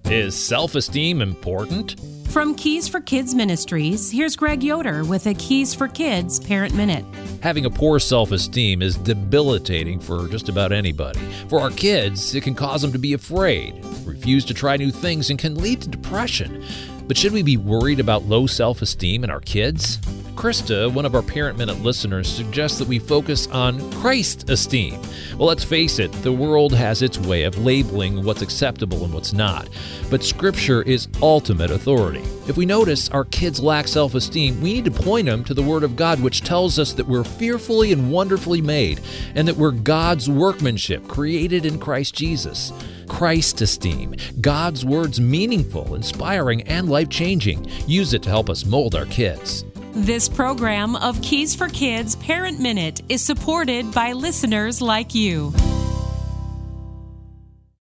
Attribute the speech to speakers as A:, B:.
A: Is self-esteem important?
B: From Keys for Kids Ministries, here's Greg Yoder with a Keys for Kids Parent Minute.
A: Having a poor self-esteem is debilitating for just about anybody. For our kids, it can cause them to be afraid, refuse to try new things, and can lead to depression. But should we be worried about low self-esteem in our kids? Krista, one of our Parent Minute listeners, suggests that we focus on Christ esteem. Well, let's face it, the world has its way of labeling what's acceptable and what's not. But Scripture is ultimate authority. If we notice our kids lack self-esteem, we need to point them to the Word of God, which tells us that we're fearfully and wonderfully made, and that we're God's workmanship, created in Christ Jesus. Christ esteem. God's Word's meaningful, inspiring, and life-changing. Use it to help us mold our kids.
B: This program of Keys for Kids Parent Minute is supported by listeners like you.